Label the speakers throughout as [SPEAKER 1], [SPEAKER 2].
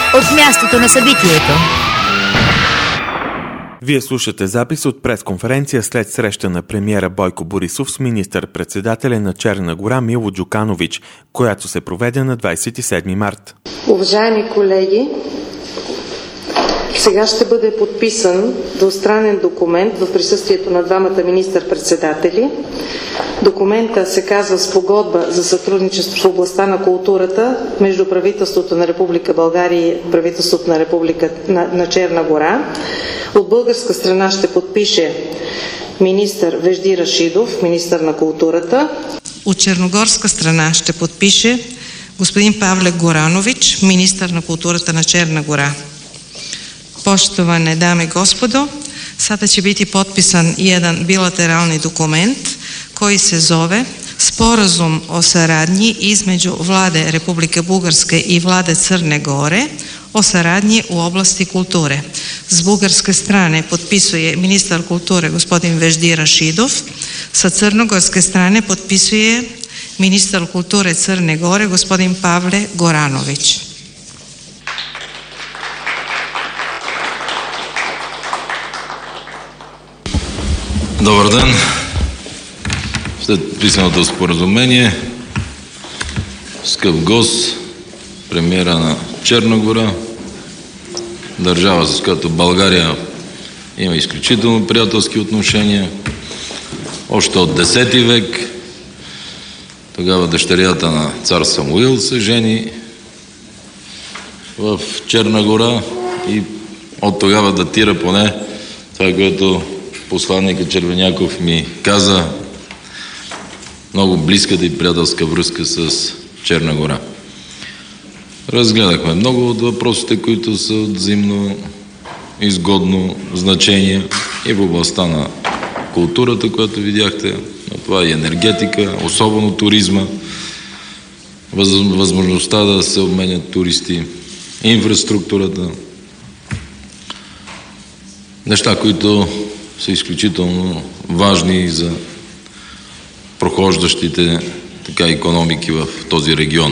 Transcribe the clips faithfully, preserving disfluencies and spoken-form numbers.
[SPEAKER 1] от мястото на събитието.
[SPEAKER 2] Вие слушате запис от пресконференция след среща на премиера Бойко Борисов с министър-председателя на Черна гора Мило Джуканович, която се проведе на двадесет и седми март.
[SPEAKER 3] Уважаеми колеги, сега ще бъде подписан двустранен документ в присъствието на двамата министър-председатели. Документа се казва Спогодба за сътрудничество в областта на културата между правителството на Република България и правителството на, Република, на, на Черна гора. От българска страна ще подпише министър Вежди Рашидов, министър на културата.
[SPEAKER 4] От черногорска страна ще подпише господин Павле Горанович, министър на културата на Черна гора. Poštovane dame i gospodo, sada će biti potpisan jedan bilateralni dokument koji se zove Sporazum o saradnji između Vlade Republike Bugarske i Vlade Crne Gore o saradnji u oblasti kulture. S bugarske strane potpisuje ministar kulture gospodin Vejdi Rashidov, sa crnogorske strane potpisuje ministar kulture Crne Gore gospodin Pavle Goranović.
[SPEAKER 5] Добър ден! След подписаното споразумение, скъп гост, премиера на Черна гора, държава, с която България има изключително приятелски отношения, още от десети век. Тогава дъщерята на цар Самуил се жени в Черна гора и от тогава датира поне това, което посланника Червеняков ми каза, много близката и приятелска връзка с Черна гора. Разгледахме много от въпросите, които са от взаимно изгодно значение и в областта на културата, която видяхте, но това и енергетика, особено туризма, възможността да се обменят туристи, инфраструктурата, неща, които са изключително важни за прохождащите така икономики в този регион.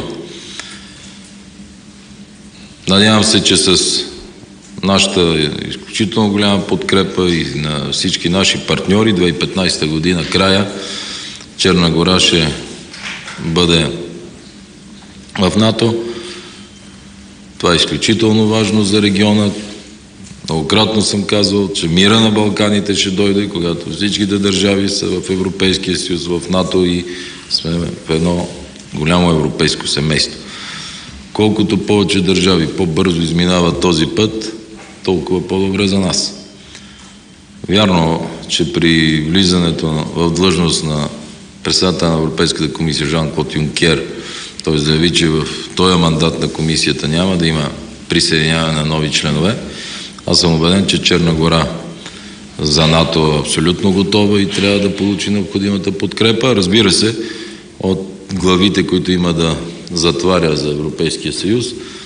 [SPEAKER 5] Надявам се, че с нашата изключително голяма подкрепа и на всички наши партньори, две хиляди и петнадесета година края, Черна гора ще бъде в НАТО. Това е изключително важно за региона. Многократно съм казвал, че мира на Балканите ще дойде, когато всичките държави са в Европейския съюз, в НАТО и сме в едно голямо европейско семейство. Колкото повече държави по-бързо изминават този път, толкова по-добре за нас. Вярно, че при влизането в длъжност на председателя на Европейската комисия Жан-Клод Юнкер, той заяви, че в този мандат на комисията няма да има присъединяване на нови членове. Аз съм убеден, че Черна гора за НАТО е абсолютно готова и трябва да получи необходимата подкрепа. Разбира се, от главите, които има да затваря за Европейския съюз,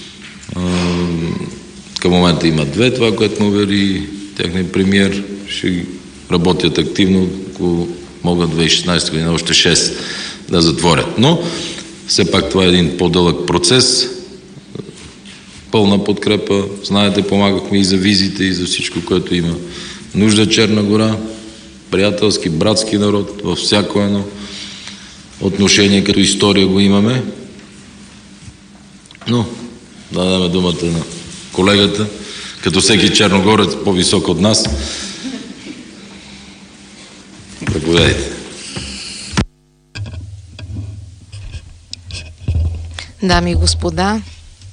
[SPEAKER 5] към момента има две. Това, което му увери техният премиер, ще работят активно, ако могат две хиляди и шестнадесета година още шест да затворят. Но все пак това е един по-дълъг процес. Пълна подкрепа. Знаете, помагахме и за визите, и за всичко, което има нужда Черна гора. Приятелски, братски народ във всяко едно отношение, като история го имаме. Но да дадем думата на колегата, като всеки черногорец по-висок от нас. Заповядайте.
[SPEAKER 4] Дами и господа,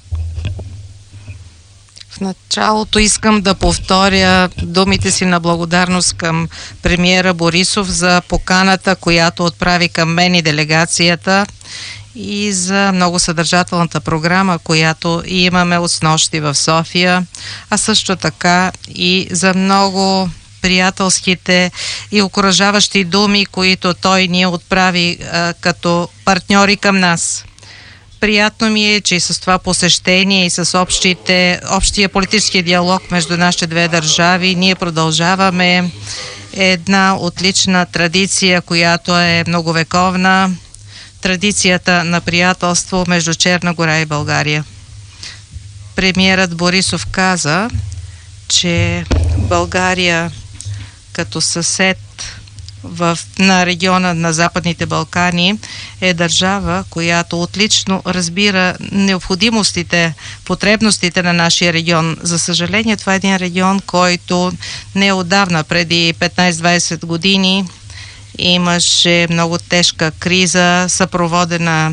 [SPEAKER 4] в началото искам да повторя думите си на благодарност към премиера Борисов за поканата, която отправи към мен и делегацията, и за много съдържателната програма, която имаме от снощи в София, а също така и за много приятелските и окуражаващи думи, които той ни отправи а, като партньори към нас. Приятно ми е, че и с това посещение и с общите, общия политически диалог между нашите две държави ние продължаваме една отлична традиция, която е многовековна, традицията на приятелство между Черна гора и България. премиерът Борисов каза, че България като съсед в, на региона на Западните Балкани е държава, която отлично разбира необходимостите, потребностите на нашия регион. За съжаление, това е един регион, който не отдавна, преди петнайсет-двайсет години, имаше много тежка криза, съпроводена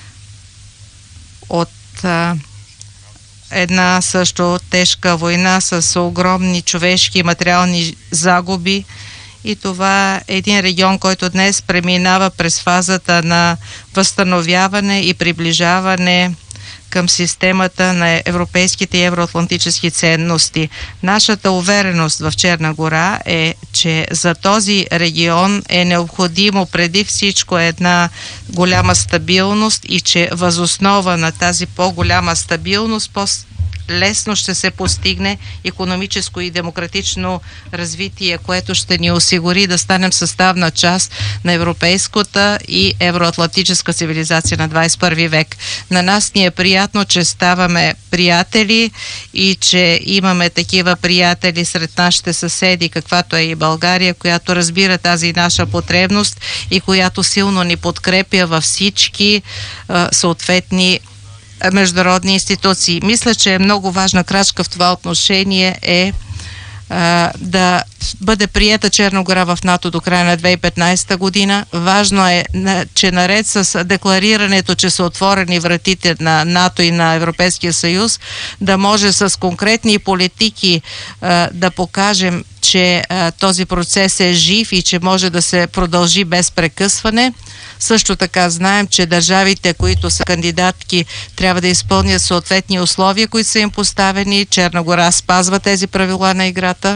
[SPEAKER 4] от а, една също тежка война с огромни човешки и материални загуби. И това е един регион, който днес преминава през фазата на възстановяване и приближаване към системата на европейските и евроатлантически ценности. Нашата увереност в Черна гора е, че за този регион е необходимо преди всичко една голяма стабилност и че въз основа на тази по-голяма стабилност по лесно ще се постигне икономическо и демократично развитие, което ще ни осигури да станем съставна част на европейската и евроатлантическа цивилизация на двайсет и първи век. На нас ни е приятно, че ставаме приятели и че имаме такива приятели сред нашите съседи, каквато е и България, която разбира тази наша потребност и която силно ни подкрепя във всички а, съответни международни институции. Мисля, че е много важна крачка в това отношение е а, да бъде приета Черна гора в НАТО до края на две хиляди и петнайсета година. Важно е, че наред с декларирането, че са отворени вратите на НАТО и на Европейския съюз, да може с конкретни политики а, да покажем, че а, този процес е жив и че може да се продължи без прекъсване. Също така знаем, че държавите, които са кандидатки, трябва да изпълнят съответни условия, които са им поставени. Черна гора спазва тези правила на играта.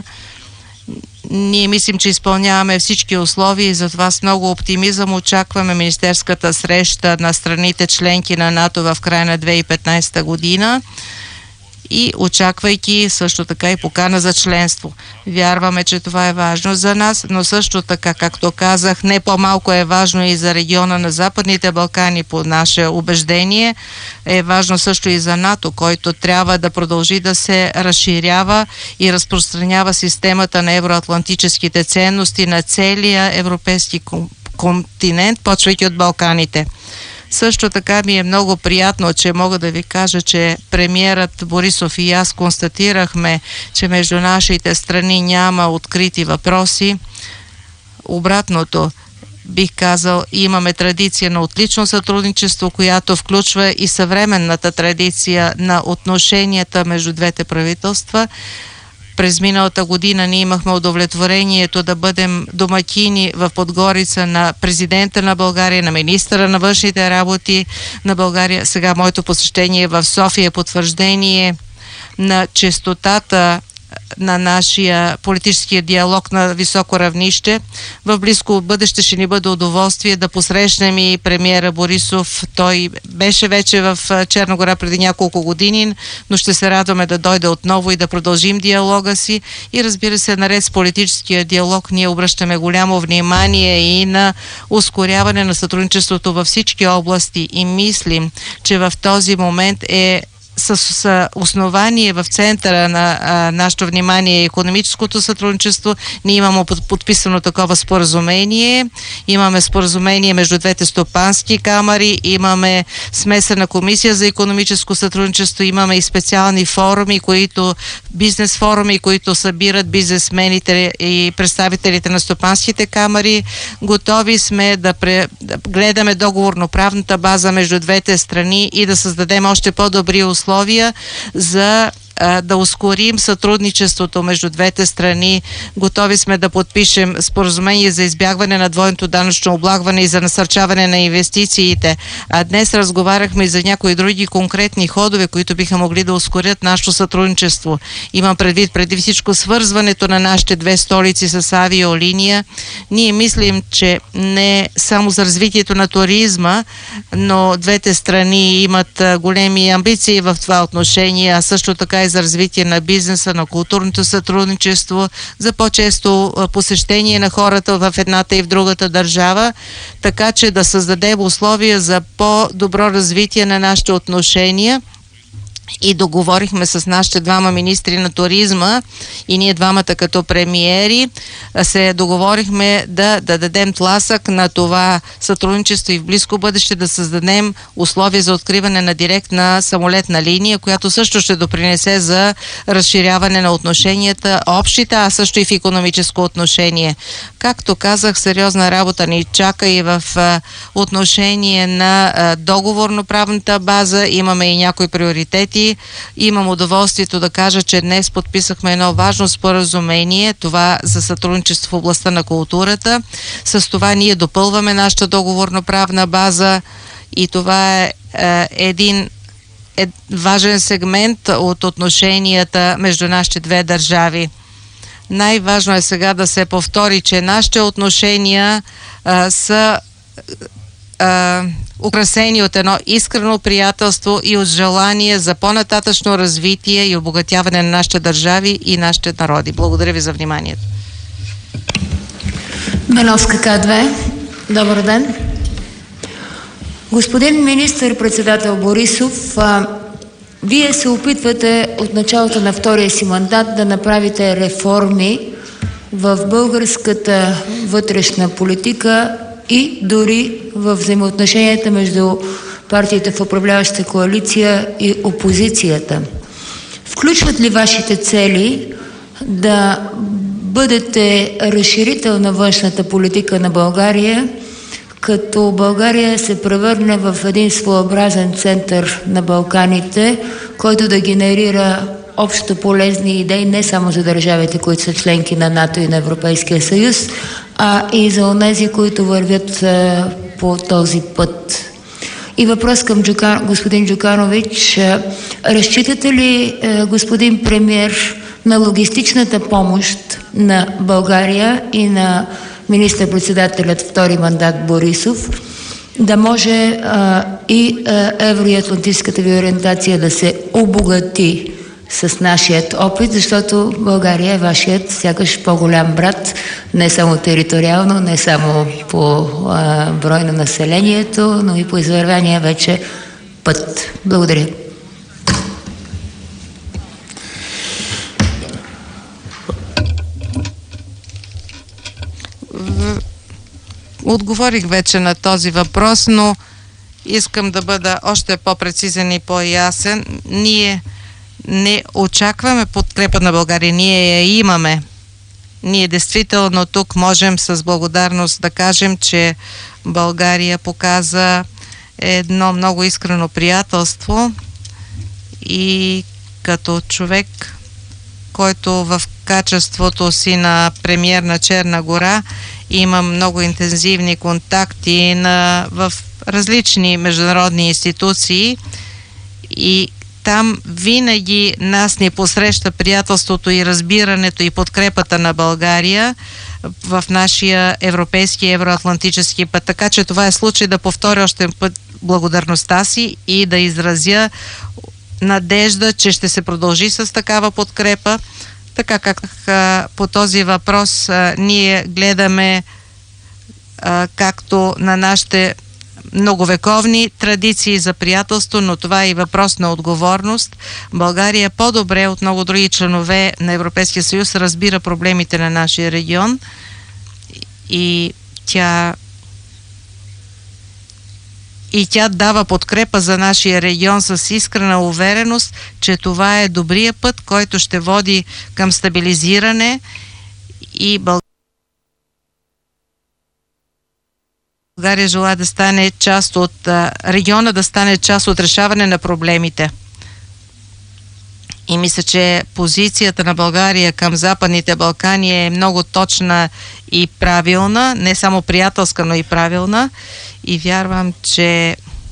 [SPEAKER 4] Ние мислим, че изпълняваме всички условия и затова с много оптимизъм очакваме министерската среща на страните членки на НАТО в края на две хиляди и петнайсета година. И очаквайки също така и покана за членство. Вярваме, че това е важно за нас, но също така, както казах, не по-малко е важно и за региона на Западните Балкани, по наше убеждение. Е важно също и за НАТО, който трябва да продължи да се разширява и разпространява системата на евроатлантическите ценности на целия европейски континент, почвайки от Балканите. Също така ми е много приятно, че мога да ви кажа, че премиерът Борисов и аз констатирахме, че между нашите страни няма открити въпроси. Обратното, бих казал, имаме традиция на отлично сътрудничество, която включва и съвременната традиция на отношенията между двете правителства. През миналата година ние имахме удовлетворението да бъдем домакини в Подгорица на президента на България, на министъра на външните работи на България. Сега моето посещение в София е потвърждение на честотата на нашия политическия диалог на високо равнище. В близко бъдеще ще ни бъде удоволствие да посрещнем и премиера Борисов. Той беше вече в Черна гора преди няколко години, но ще се радваме да дойде отново и да продължим диалога си. И разбира се, наред с политическия диалог, ние обръщаме голямо внимание и на ускоряване на сътрудничеството във всички области и мислим, че в този момент е с, с основание в центъра на а, нашето внимание икономическото сътрудничество. Ние имаме под, подписано такова споразумение. Имаме споразумение между двете стопански камари, имаме смесена комисия за икономическо сътрудничество, имаме и специални форуми, които, бизнес форуми, които събират бизнесмените и представителите на стопанските камари. Готови сме да, пре, да гледаме договорно-правната база между двете страни и да създадем още по-добри условия условия за а, да ускорим сътрудничеството между двете страни. Готови сме да подпишем споразумение за избягване на двойното данъчно облагване и за насърчаване на инвестициите. А днес разговаряхме и за някои други конкретни ходове, които биха могли да ускорят нашето сътрудничество. Имам предвид преди всичко свързването на нашите две столици с авиолиния. Ние мислим, че не само за развитието на туризма, но двете страни имат големи амбиции в това отношение, а също така и за развитие на бизнеса, на културното сътрудничество, за по-често посещение на хората в едната и в другата държава, така че да създадем условия за по-добро развитие на нашите отношения. и договорихме с нашите двама министри на туризма и ние двамата като премиери се договорихме да, да дадем тласък на това сътрудничество и в близко бъдеще да създадем условия за откриване на директна самолетна линия, която също ще допринесе за разширяване на отношенията общите, а също и в икономическо отношение. Както казах, сериозна работа ни чака и в а, отношение на а, договорно-правната база. Имаме и някои приоритети. Имам удоволствието да кажа, че днес подписахме едно важно споразумение, това за сътрудничество в областта на културата. С това ние допълваме нашата договорно-правна база и това е, е един е важен сегмент от отношенията между нашите две държави. Най-важно е сега да се повтори, че нашите отношения а, са а, украсени от едно искрено приятелство и от желание за по-нататъчно развитие и обогатяване на нашите държави и нашите народи. Благодаря ви за вниманието.
[SPEAKER 1] Беновска К две. Добър ден. Господин министър-председател Борисов, а, вие се опитвате от началото на втория си мандат да направите реформи в българската вътрешна политика и дори в взаимоотношенията между партиите в управляващата коалиция и опозицията. Включват ли вашите цели да бъдете разширител на външната политика на България, като България се превърне в един своеобразен център на Балканите, който да генерира общо полезни идеи не само за държавите, които са членки на НАТО и на Европейския съюз, а и за онези, които вървят а, по този път. И въпрос към Джукан, господин Джуканович. А, разчитате ли, а, господин премиер, на логистичната помощ на България и на министър-председателят втори мандат Борисов, да може а, и а, евроатлантическата ви ориентация да се обогати с нашият опит, защото България е вашият сякаш по-голям брат, не само териториално, не само по а, брой на населението, но и по извървяния вече път. Благодаря.
[SPEAKER 4] Отговорих вече на този въпрос, но искам да бъда още по-прецизен и по-ясен. Ние не очакваме подкрепа на България, ние я имаме. Ние действително тук можем с благодарност да кажем, че България показа едно много искрено приятелство и като човек, който в качеството си на премиер на Черна гора има много интензивни контакти на, в различни международни институции и там винаги нас ни посреща приятелството и разбирането и подкрепата на България в нашия европейски и евроатлантически път. Така че това е случай да повторя още път благодарността си и да изразя надежда, че ще се продължи с такава подкрепа. Така как а, по този въпрос а, ние гледаме а, както на нашите многовековни традиции за приятелство, но това е и въпрос на отговорност. България по-добре от много други членове на Европейския съюз разбира проблемите на нашия регион и тя и тя дава подкрепа за нашия регион с искрена увереност, че това е добрия път, който ще води към стабилизиране и България България желае да стане част от а, региона, да стане част от решаване на проблемите. И мисля, че позицията на България към Западните Балкани е много точна и правилна, не само приятелска, но и правилна. И вярвам, че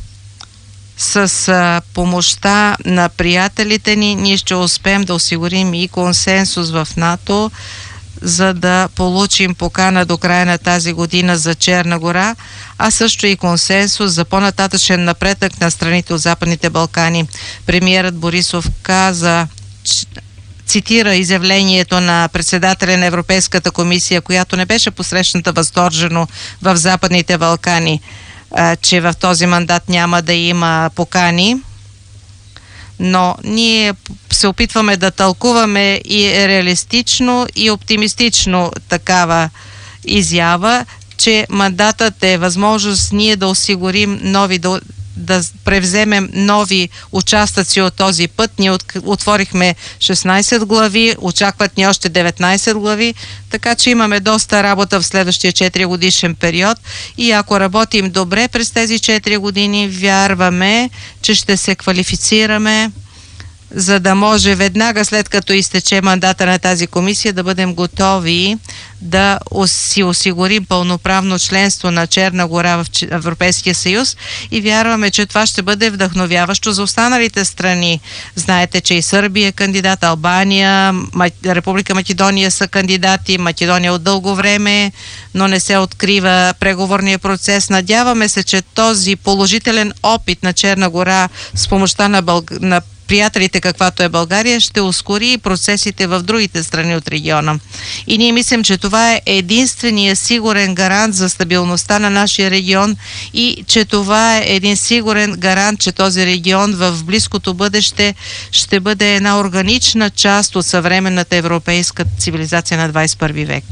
[SPEAKER 4] с а, помощта на приятелите ни, ние ще успеем да осигурим и консенсус в НАТО, за да получим покана до края на тази година за Черна гора, а също и консенсус за по-нататъчен напредък на страните от Западните Балкани. Премиерът Борисов каза, цитира изявлението на председателя на Европейската комисия, която не беше посрещната възторжено в Западните Балкани, че в този мандат няма да има покани. но ние се опитваме да тълкуваме и реалистично, и оптимистично такава изява, че мандатът е възможност ние да осигурим нови, да, да превземем нови участъци от този път. Ние от, отворихме шестнайсет глави, очакват ни още деветнайсет глави, така че имаме доста работа в следващия четири годишен период и ако работим добре през тези четири години, вярваме, че ще се квалифицираме, за да може веднага след като изтече мандата на тази комисия да бъдем готови да си осигурим пълноправно членство на Черна гора в Европейския съюз и вярваме, че това ще бъде вдъхновяващо за останалите страни. Знаете, че и Сърбия е кандидат, Албания, Република Македония са кандидати, Македония от дълго време, но не се открива преговорния процес. Надяваме се, че този положителен опит на Черна гора с помощта на, Бълг... на приятелите, каквато е България, ще ускори процесите в другите страни от региона. И ние мислим, че това е единствения сигурен гарант за стабилността на нашия регион и че това е един сигурен гарант, че този регион в близкото бъдеще ще бъде една органична част от съвременната европейска цивилизация на двайсет и първи век.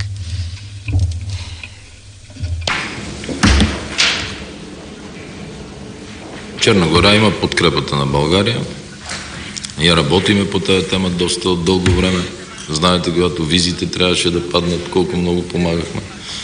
[SPEAKER 5] Черна гора има подкрепата на България. Ние работиме по тази тема доста от дълго време. Знаете, когато визите трябваше да паднат, колко много помагахме.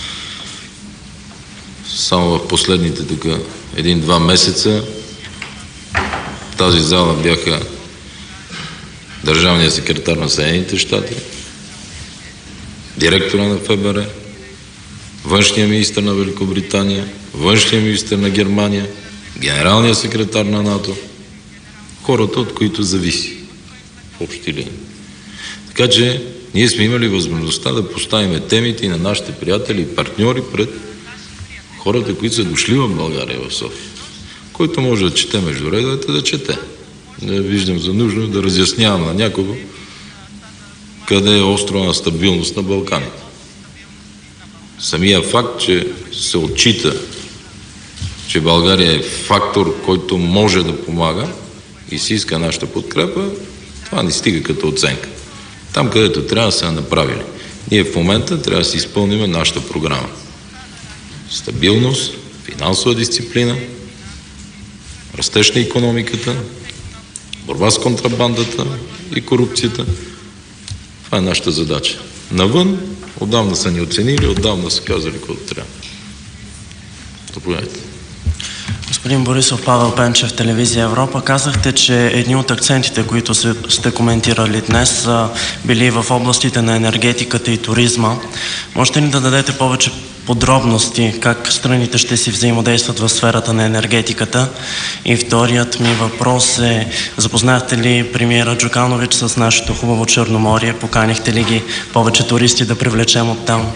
[SPEAKER 5] Само в последните тук един-два месеца в тази зала бяха държавният секретар на Съединените щати, директора на ФБР, външният министър на Великобритания, външният министър на Германия, генералният секретар на НАТО, хората, от които зависи в общи линии. Така че ние сме имали възможността да поставим темите и на нашите приятели и партньори пред хората, които са дошли в България, в София. Който може да чете между редовете, да чете. Не виждам за нужно да разяснявам на някого къде е острова на стабилност на Балканите. Самия факт, че се отчита, че България е фактор, който може да помага и си иска нашата подкрепа, това ни стига като оценка. Там, където трябва да се направили. Ние в момента трябва да си изпълним нашата програма. Стабилност, финансова дисциплина, растеж на икономиката, борба с контрабандата и корупцията. Това е нашата задача. Навън отдавна са ни оценили, отдавна са казали какво трябва. Заповядайте.
[SPEAKER 6] Господин Борисов, Павел Пенчев, Телевизия Европа. Казахте, че едни от акцентите, които сте коментирали днес, са били в областите на енергетиката и туризма. Можете ли да дадете повече подробности как страните ще си взаимодействат в сферата на енергетиката? И вторият ми въпрос е, запознахте ли премиера Джуканович с нашето хубаво Черноморие? Поканихте ли ги повече туристи да привлечем оттам?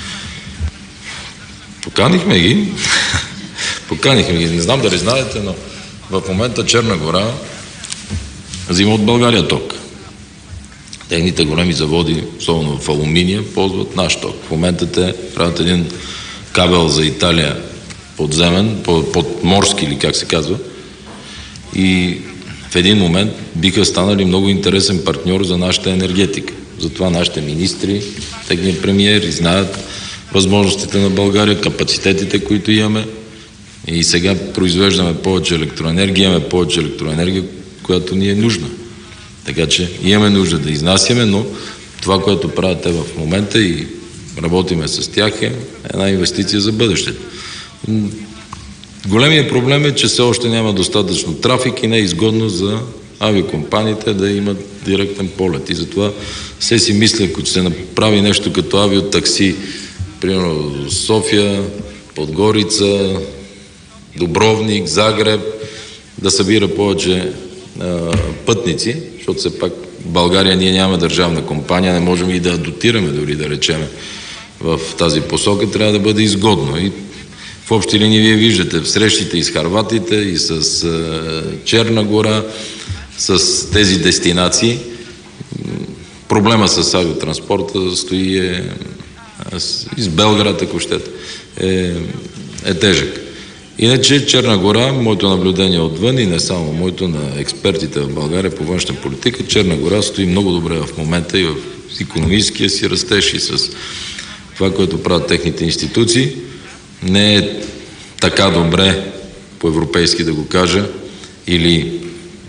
[SPEAKER 5] Поканихме ги. Поканихме ги. Не знам дали знаете, но в момента Черна гора взима от България ток. Техните големи заводи, особено в алуминия, ползват наш ток. В момента те правят един кабел за Италия подземен, подморски или как се казва. И в един момент биха станали много интересен партньор за нашата енергетика. Затова нашите министри, техният премиери знаят възможностите на България, капацитетите, които имаме. И сега произвеждаме повече електроенергия, имаме повече електроенергия, която ни е нужна. Така че имаме нужда да изнасяме, но това, което правят те в момента и работиме с тях е една инвестиция за бъдещето. Големият проблем е, че все още няма достатъчно трафик и не е изгодно за авиокомпаниите да имат директен полет. И затова все си мисля, ако се направи нещо като авиотакси, примерно София, Подгорица, Дубровник, Загреб, да събира повече а, пътници, защото все пак в България ние нямаме държавна компания, не можем и да дотираме, дори да речеме в тази посока, трябва да бъде изгодно. И в общи линии вие виждате в срещите и с харватите, и с а, Черна гора, с тези дестинации. Проблема с авиотранспорта стои е, и с Белград, ако щете, е, е тежък. Иначе Черна гора, моето наблюдение отвън и не само моето, на експертите в България по външна политика, Черна гора стои много добре в момента и в икономическия си растеж и с това, което правят техните институции. Не е така добре, по-европейски да го кажа, или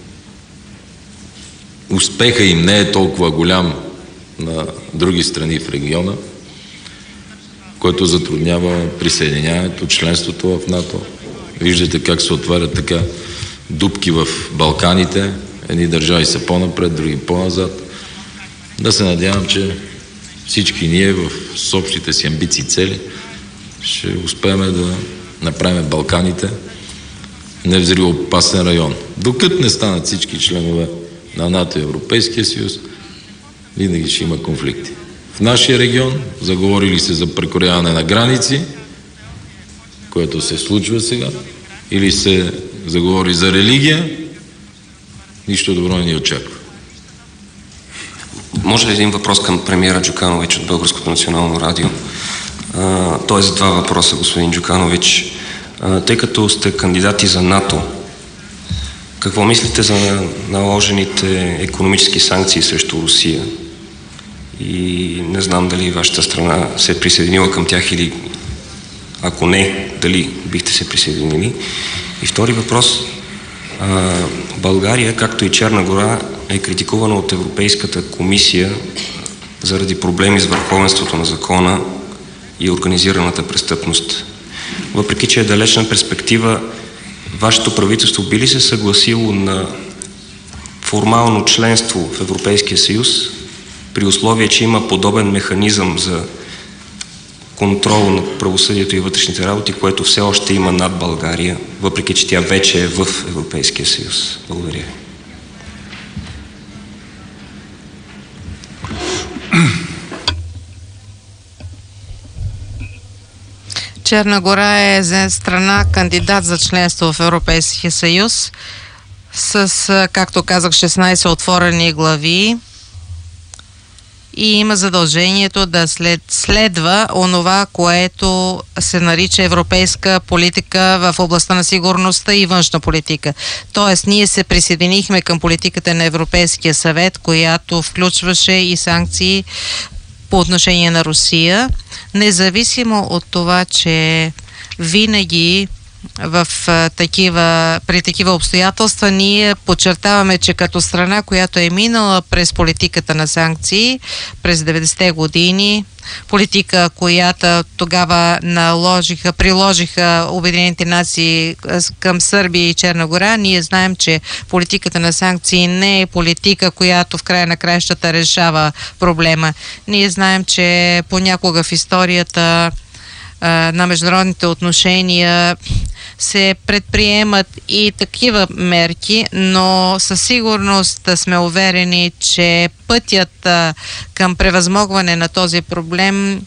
[SPEAKER 5] успеха им не е толкова голям на други страни в региона, който затруднява присъединяването, членството в НАТО. Виждате как се отварят така дупки в Балканите. Едни държави са по-напред, други по-назад. Да се надявам, че всички ние в с общите си амбиции и цели ще успеем да направим Балканите невзривоопасен район. Докато не станат всички членове на НАТО и Европейския съюз, винаги ще има конфликти. В нашия регион заговорили се за прекрояване на граници, което се случва сега, или се заговори за религия, нищо добро не ни очаква.
[SPEAKER 7] Може ли един въпрос към премиера Джуканович от Българското национално радио? Тоест два въпроса, господин Джуканович. А, тъй като сте кандидати за НАТО, какво мислите за наложените икономически санкции срещу Русия? И не знам дали вашата страна се е присъединила към тях или ако не, дали бихте се присъединили. И втори въпрос. А, България, както и Черна гора, е критикувана от Европейската комисия заради проблеми с върховенството на закона и организираната престъпност. Въпреки че е далечна перспектива, вашето правителство би ли се съгласило на формално членство в Европейския съюз, при условие, че има подобен механизъм за контрол на правосъдието и вътрешните работи, което все още има над България, въпреки че тя вече е в Европейския съюз? Благодаря ви.
[SPEAKER 4] Черна гора е страна кандидат за членство в Европейския съюз с, както казах, шестнайсет отворени глави и има задължението да след, следва онова, което се нарича европейска политика в областта на сигурността и външна политика. Тоест, ние се присъединихме към политиката на Европейския съвет, която включваше и санкции по отношение на Русия, независимо от това, че винаги в такива, при такива обстоятелства ние подчертаваме, че като страна, която е минала през политиката на санкции през деветдесетте години, политика, която тогава наложиха, приложиха Обединените нации към Сърбия и Черна гора, ние знаем, че политиката на санкции не е политика, която в края на краищата решава проблема. Ние знаем, че понякога в историята на международните отношения се предприемат и такива мерки, но със сигурност сме уверени, че пътят към превъзмогване на този проблем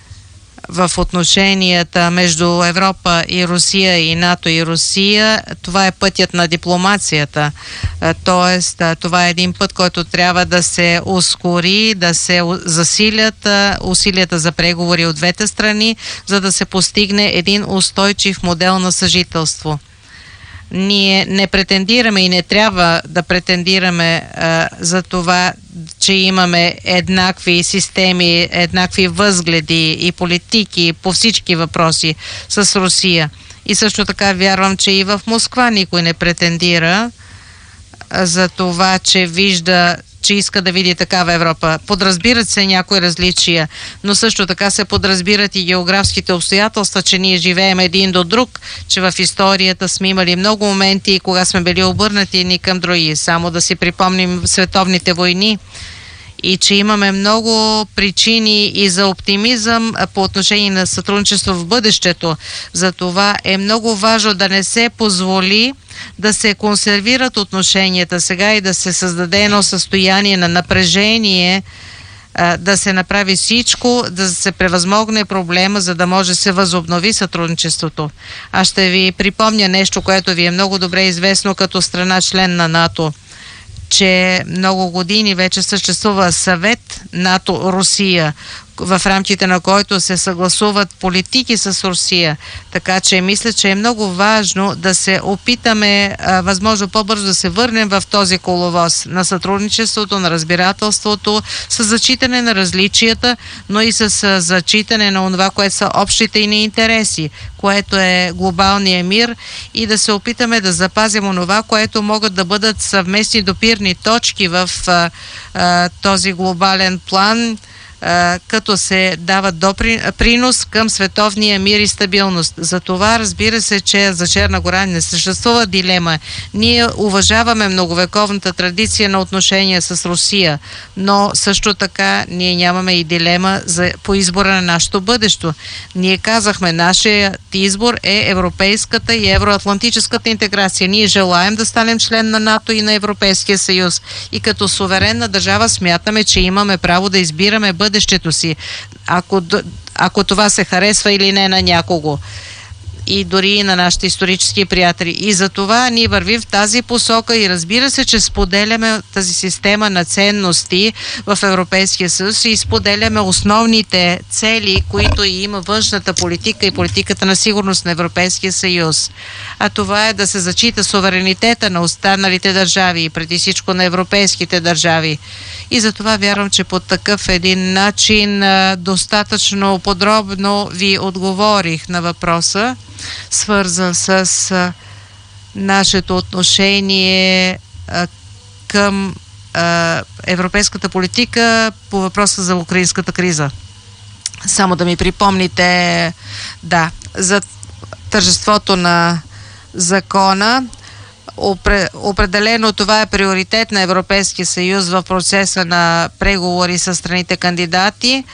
[SPEAKER 4] в отношенията между Европа и Русия и НАТО и Русия, това е пътят на дипломацията. Тоест, това е един път, който трябва да се ускори, да се засилят усилията за преговори от двете страни, за да се постигне един устойчив модел на съжителство. Ние не претендираме и не трябва да претендираме а, за това, че имаме еднакви системи, еднакви възгледи и политики по всички въпроси с Русия. И също така вярвам, че и в Москва никой не претендира а, за това, че вижда, че иска да види такава Европа. Подразбират се някои различия, но също така се подразбират и географските обстоятелства, че ние живеем един до друг, че в историята сме имали много моменти, кога сме били обърнати едни към други. Само да си припомним световните войни и че имаме много причини и за оптимизъм по отношение на сътрудничество в бъдещето. За това е много важно да не се позволи да се консервират отношенията сега и да се създаде едно състояние на напрежение, да се направи всичко, да се превъзмогне проблема, за да може да се възобнови сътрудничеството. Аз ще ви припомня нещо, което ви е много добре известно като страна член на НАТО, че много години вече съществува съвет НАТО-Русия, в рамките на който се съгласуват политики с Русия. Така че мисля, че е много важно да се опитаме а, възможно по-бързо да се върнем в този коловоз на сътрудничеството, на разбирателството, с зачитане на различията, но и с а, зачитане на това, което са общите ни интереси, което е глобалния мир, и да се опитаме да запазим онова, което могат да бъдат съвместни допирни точки в а, а, този глобален план, като се дава принос към световния мир и стабилност. За това, разбира се, че за Черна гора не съществува дилема. Ние уважаваме многовековната традиция на отношения с Русия, но също така ние нямаме и дилема за, по избора на нашето бъдеще. Ние казахме, нашият избор е европейската и евроатлантическата интеграция. Ние желаем да станем член на НАТО и на Европейския съюз. И като суверенна държава смятаме, че имаме право да избираме бъдещето бъдещето си, ако, ако това се харесва или не на някого, и дори и на нашите исторически приятели. И за това ние вървим в тази посока и разбира се, че споделяме тази система на ценности в Европейския съюз и споделяме основните цели, които и има външната политика и политиката на сигурност на Европейския съюз. А това е да се зачита суверенитета на останалите държави и преди всичко на европейските държави. И за това вярвам, че по такъв един начин достатъчно подробно ви отговорих на въпроса, свързан с а, нашето отношение а, към а, европейската политика по въпроса за украинската криза. Само да ми припомните, да, за тържеството на закона. Определено това е приоритет на Европейския съюз в процеса на преговори с страните кандидати.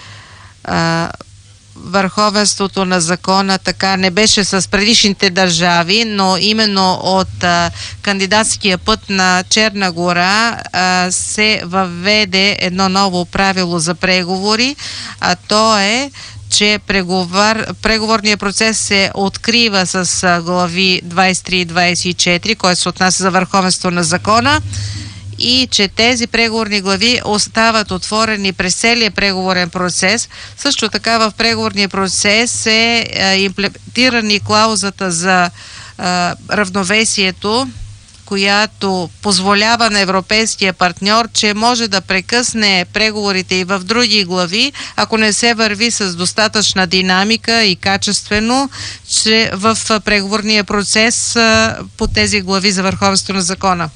[SPEAKER 4] Върховенството на закона така не беше с предишните държави, но именно от а, кандидатския път на Черна гора а, се въведе едно ново правило за преговори, а то е, че преговор, преговорният процес се открива с а, глави двадесет и три и двадесет и четири, който се отнася за върховенство на закона, и че тези преговорни глави остават отворени през целия преговорен процес. Също така в преговорния процес е имплементирана клаузата за а, равновесието, която позволява на европейския партньор, че може да прекъсне преговорите и в други глави, ако не се върви с достатъчна динамика и качествено, че в преговорния процес а, по тези глави за върховенство на закона.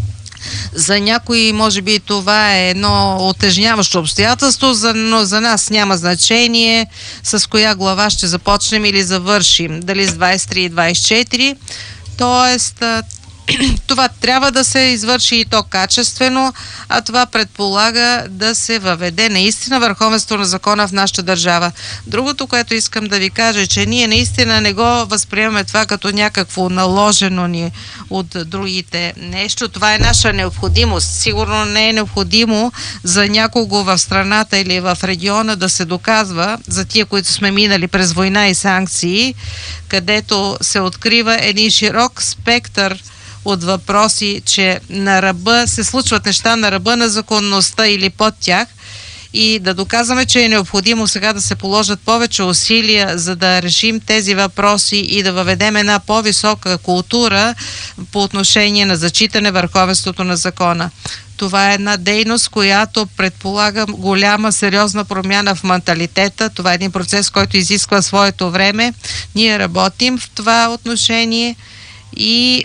[SPEAKER 4] За някои, може би, това е едно отежняващо обстоятелство, но за нас няма значение с коя глава ще започнем или завършим. Дали с двадесет и три и двадесет и четири. Тоест, това трябва да се извърши и то качествено, а това предполага да се въведе наистина върховенство на закона в нашата държава. Другото, което искам да ви кажа, е, че ние наистина не го възприемаме това като някакво наложено ни от другите нещо. Това е наша необходимост. Сигурно не е необходимо за някого в страната или в региона да се доказва, за тия, които сме минали през война и санкции, където се открива един широк спектър от въпроси, че на ръба се случват неща на ръба на законността или под тях, и да доказваме, че е необходимо сега да се положат повече усилия, за да решим тези въпроси и да въведем една по-висока култура по отношение на зачитане върховенството на закона. Това е една дейност, която предполага голяма, сериозна промяна в менталитета. Това е един процес, който изисква своето време. Ние работим в това отношение и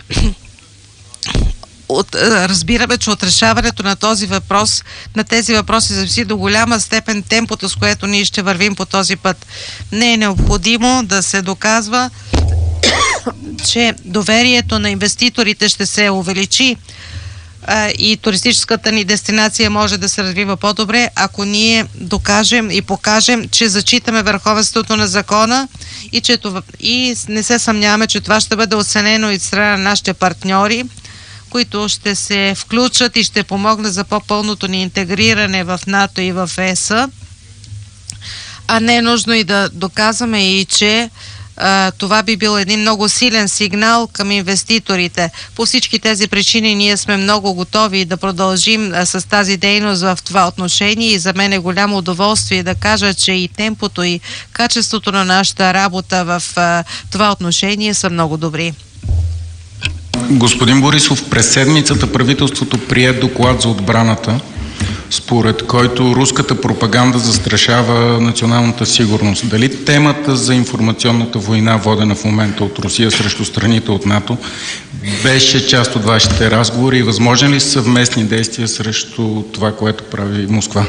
[SPEAKER 4] От, разбираме, че от решаването на този въпрос, на тези въпроси зависи до голяма степен темпото, с което ние ще вървим по този път. Не е необходимо да се доказва, че доверието на инвеститорите ще се увеличи а, и туристическата ни дестинация може да се развива по-добре, ако ние докажем и покажем, че зачитаме върховенството на закона и, че това, и не се съмняваме, че това ще бъде оценено и от страна на нашите партньори, които ще се включат и ще помогнат за по-пълното ни интегриране в НАТО и в ЕС. А не е нужно и да доказваме и, че а, това би бил един много силен сигнал към инвеститорите. По всички тези причини ние сме много готови да продължим а, с тази дейност в това отношение и за мен е голямо удоволствие да кажа, че и темпото и качеството на нашата работа в а, това отношение са много добри.
[SPEAKER 8] Господин Борисов, през седмицата правителството прие доклад за отбраната, според който руската пропаганда застрашава националната сигурност. Дали темата за информационната война, водена в момента от Русия срещу страните от НАТО, беше част от вашите разговори и възможни ли съвместни действия срещу това, което прави Москва?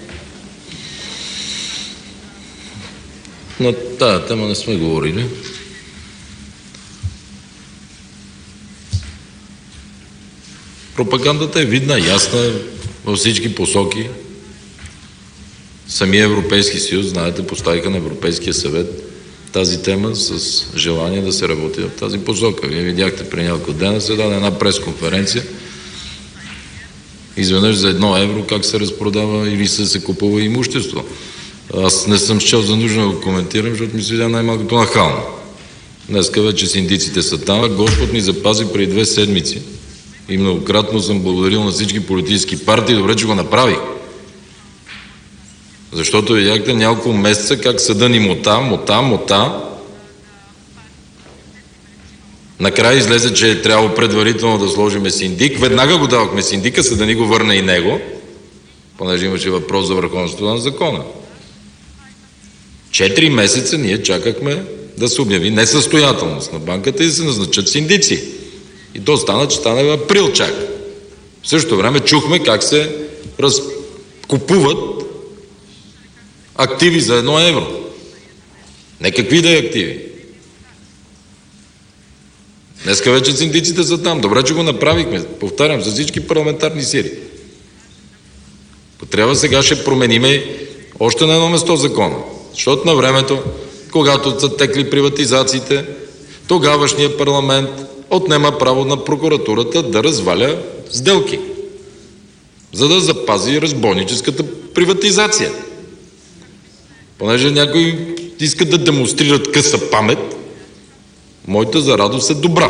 [SPEAKER 5] На тази тема не сме говорили. Пропагандата е видна, ясна във всички посоки. Самия Европейски съюз, знаете, поставиха на Европейския съвет тази тема с желание да се работи в тази посока. Вие видяхте при няколко дена се даде една пресконференция. Изведнъж за едно евро как се разпродава или се, се купува имущество. Аз не съм счел за нужно да го коментирам, защото ми се видя най-малкото нахално. Днеска вече синдиците са там. Господ ни запази преди две седмици. И многократно съм благодарил на всички политически партии. Добре, че го направих. Защото видяхте няколко месеца как съда ни мота, мота, мота. Накрая излезе, че е трябвало предварително да сложиме синдик. Веднага го давахме синдика, съда ни го върна и него, понеже имаше въпрос за върховенството на закона. Четири месеца ние чакахме да се обяви несъстоятелност на банката и да се назначат синдици. И то стана, че стана в април чак. В същото време чухме как се разкупуват активи за едно евро. Не какви да е активи. Днеска вече синдиците са там. Добре, че го направихме. Повтарям, за всички парламентарни сили. Трябва сега ще промениме още на едно место закона. Защото на времето, когато са текли приватизациите, тогавашният парламент отнема право на прокуратурата да разваля сделки, за да запази разбойническата приватизация. Понеже някои искат да демонстрират къса памет, моята за радост е добра.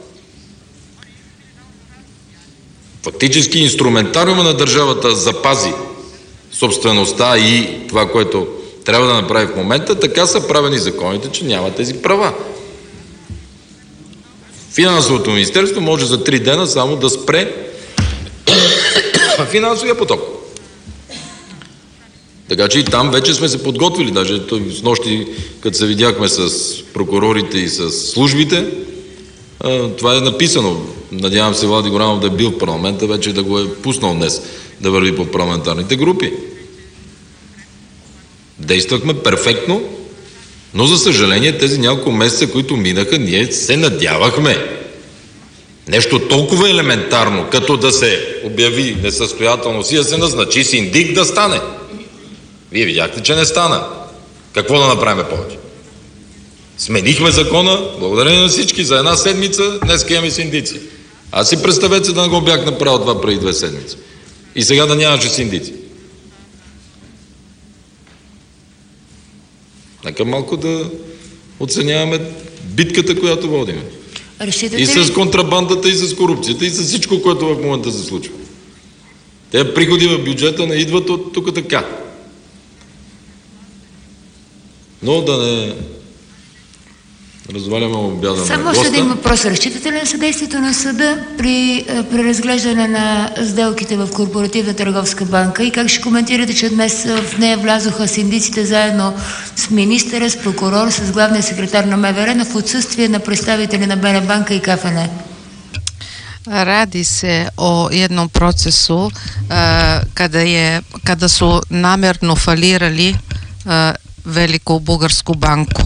[SPEAKER 5] Фактически инструментариума на държавата запази собствеността и това, което трябва да направи в момента, така са правени законите, че няма тези права. Финансовото министерство може за три дена само да спре финансовия поток. Така че и там вече сме се подготвили. Даже с нощи, като се видяхме с прокурорите и с службите, това е написано. Надявам се Влади Горанов да е бил в парламента, вече да го е пуснал днес да върви по парламентарните групи. Действахме перфектно, но за съжаление тези няколко месеца, които минаха, ние се надявахме нещо толкова елементарно, като да се обяви несъстоятелност и да се назначи синдик, да стане. Вие видяхте, че не стана. Какво да направим повече? Сменихме закона, благодарение на всички, за една седмица, днес имаме синдици. Аз си представете да не го бях направил това преди две седмици. И сега да нямаше синдици. Нека малко да оценяваме битката, която водим.
[SPEAKER 1] Разчитате
[SPEAKER 5] И с
[SPEAKER 1] ли?
[SPEAKER 5] контрабандата, и с корупцията, и с всичко, което в момента се случва. Те приходи в бюджета не идват от тук така. Но да не разваляме обяда на госта.
[SPEAKER 1] Само още един въпрос. Разчитате ли на съдействието на съда при преразглеждане на сделките в Корпоративна търговска банка и как ще коментирате, че днес в нея влязоха синдиците заедно с министъра, с прокурор, с главния секретар на МВР, но в отсъствие на представители на БНБанка и КФН?
[SPEAKER 4] Radi se o jednom procesu uh, kada je kada su namjerno falirali uh, Veliku Bugarsku banku.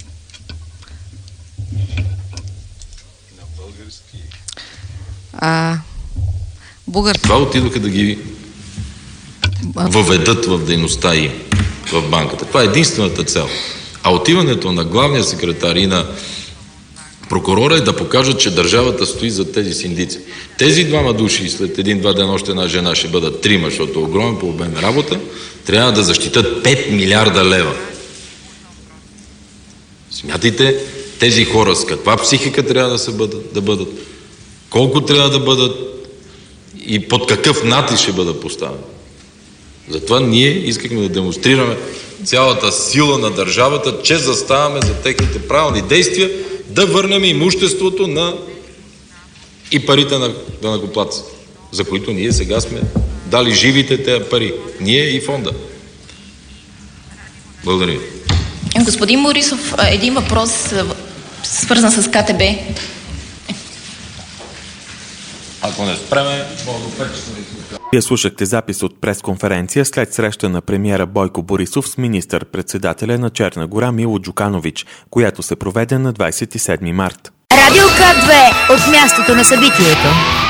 [SPEAKER 4] А, Бугар...
[SPEAKER 5] Това отидоха да ги въведат в дейността им в банката. Това е единствената цел. А отиването на главния секретар и на прокурора е да покажат, че държавата стои за тези синдици. Тези двама души, след един-два ден още една жена ще бъдат трима, защото е огромен по обем работа, трябва да защитат пет милиарда лева. Смятайте тези хора с каква психика трябва да, се бъдат, да бъдат, колко трябва да бъдат и под какъв натиск ще бъдат поставени. Затова ние искахме да демонстрираме цялата сила на държавата, че заставаме за техните правилни действия, да върнем имуществото на и парите на данъкоплатците, за които ние сега сме дали живите тези пари. Ние и фонда. Благодаря ви.
[SPEAKER 9] Господин Борисов, един въпрос свързан с Ка Те Бе.
[SPEAKER 5] Ако не спреме, мога да пече.
[SPEAKER 2] Вие слушахте запис от пресконференция след среща на премиера Бойко Борисов с министър-председателя на Черна гора Мило Джуканович, която се проведе на двадесет и седми март.
[SPEAKER 10] Радио К две от мястото на събитието.